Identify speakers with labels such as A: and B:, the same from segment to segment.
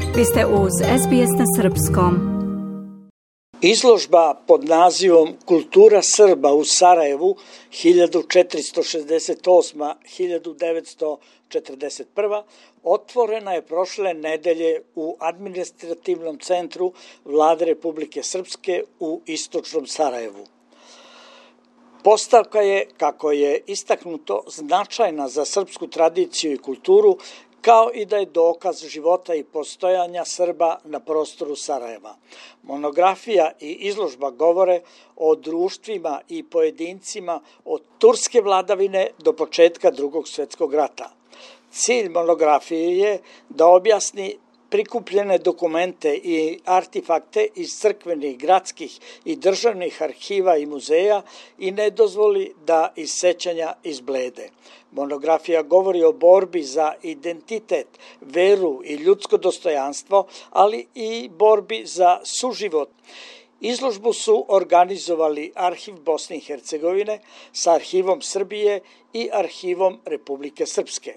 A: Vi ste uz SBS na srpskom.
B: Izložba pod nazivom Kultura Srba u Sarajevu 1468-1941 otvorena je prošle nedelje u administrativnom centru Vlade Republike Srpske u istočnom Sarajevu. Postavka je, kako je istaknuto, značajna za srpsku tradiciju i kulturu, kao i da je dokaz života i postojanja Srba na prostoru Sarajeva. Monografija i izložba govore o društvima i pojedincima od turske vladavine do početka Drugog svjetskog rata. Cilj monografije je da objasni prikupljene dokumente i artefakte iz crkvenih, gradskih i državnih arhiva i muzeja i ne dozvoli da iz sećanja izblede. Monografija govori o borbi za identitet, veru i ljudsko dostojanstvo, ali i borbi za suživot. Izložbu su organizovali Arhiv Bosne i Hercegovine sa Arhivom Srbije i Arhivom Republike Srpske.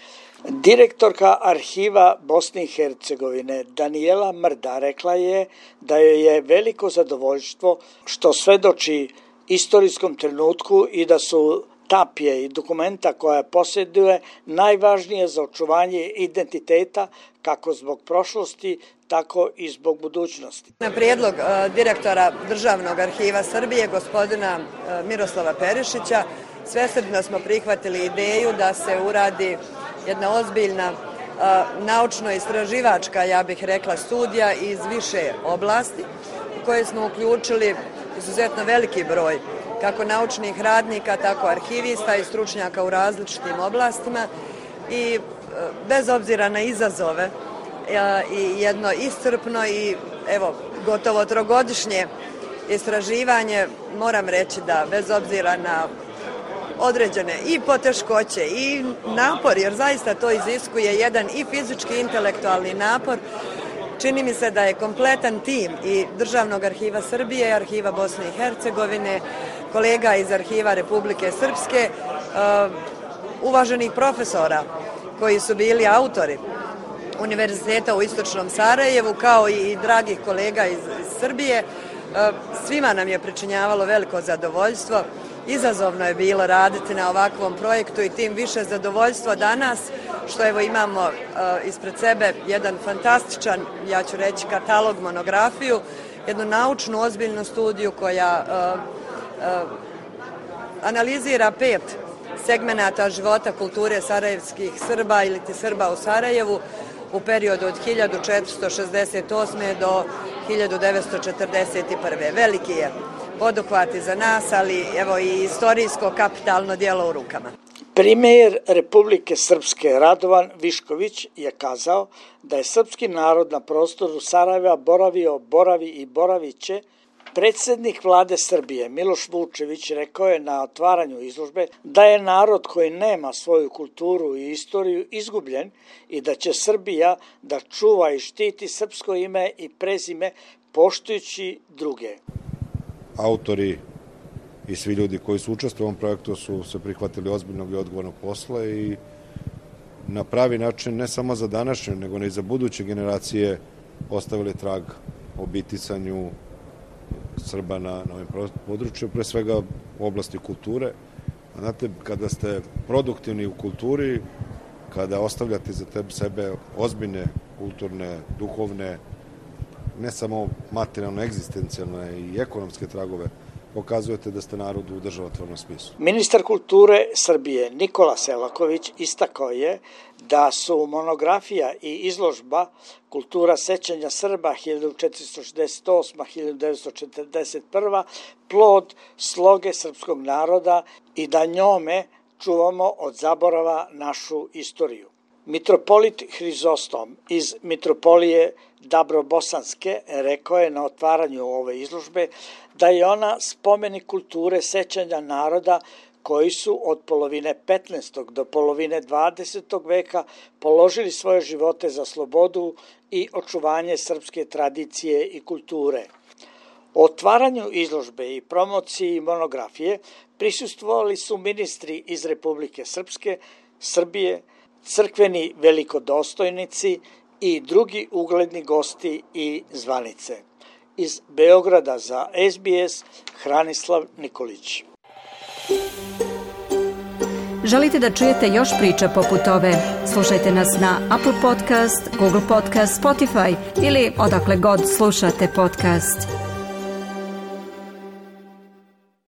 B: Direktorka Arhiva Bosne i Hercegovine Danijela Mrda rekla je da joj je veliko zadovoljstvo što svedoči istorijskom trenutku i da su tapije i dokumenta koja posjeduje najvažnije za očuvanje identiteta kako zbog prošlosti, tako i zbog budućnosti.
C: Na prijedlog direktora Državnog arhiva Srbije, gospodina Miroslava Perišića, svesrdno smo prihvatili ideju da se uradi jedna ozbiljna naučno-istraživačka, ja bih rekla, studija iz više oblasti u koje smo uključili izuzetno veliki broj kako naučnih radnika, tako arhivista i stručnjaka u različitim oblastima i bez obzira na izazove i jedno iscrpno i gotovo trogodišnje istraživanje, moram reći da bez obzira na određene i poteškoće i napor, jer zaista to iziskuje jedan i fizički i intelektualni napor. Čini mi se da je kompletan tim i Državnog arhiva Srbije, Arhiva Bosne i Hercegovine, kolega iz Arhiva Republike Srpske, uvaženih profesora koji su bili autori Univerziteta u istočnom Sarajevu, kao i dragih kolega iz Srbije. Svima nam je pričinjavalo veliko zadovoljstvo. Izazovno je bilo raditi na ovakvom projektu i tim više zadovoljstvo danas što imamo ispred sebe jedan fantastičan, ja ću reći, katalog, monografiju, jednu naučnu ozbiljnu studiju koja analizira 5 segmenata života kulture sarajevskih Srba ili Srba u Sarajevu u periodu od 1468. do 1941. Veliki je poduhvati za nas, ali i istorijsko kapitalno djelo u rukama.
B: Premijer Republike Srpske Radovan Višković je kazao da je srpski narod na prostoru Sarajeva boravi i boravit će. Predsjednik vlade Srbije Miloš Vučević rekao je na otvaranju izložbe da je narod koji nema svoju kulturu i istoriju izgubljen i da će Srbija da čuva i štiti srpsko ime i prezime poštujući druge.
D: Autori i svi ljudi koji su učestvovali u ovom projektu su se prihvatili ozbiljnog i odgovornog posla i na pravi način ne samo za današnje, nego i za buduće generacije ostavili trag o bitisanju Srba na ovim području, pre svega u oblasti kulture. Znate, kada ste produktivni u kulturi, kada ostavljate za sebe ozbiljne kulturne, duhovne, ne samo materijalno, egzistencijalne i ekonomske tragove, pokazujete da ste narod u državotvornom smislu.
B: Ministar kulture Srbije Nikola Selaković istakao je da su monografija i izložba Kultura sećanja Srba 1468-1941 plod sloge srpskog naroda i da njome čuvamo od zaborava našu istoriju. Mitropolit Hrizostom iz Mitropolije Dabrobosanske rekao je na otvaranju ove izložbe da je ona spomenik kulture sećanja naroda koji su od polovine 15. do polovine 20. veka položili svoje živote za slobodu i očuvanje srpske tradicije i kulture. O otvaranju izložbe i promociji monografije prisustvovali su ministri iz Republike Srpske, Srbije, crkveni velikodostojnici i drugi ugledni gosti i zvanice. Iz Beograda za SBS, Hranislav Nikolić.
A: Želite da čujete još priča poput ove? Slušajte nas na Apple Podcast, Google Podcast, Spotify ili odakle god slušate podcast.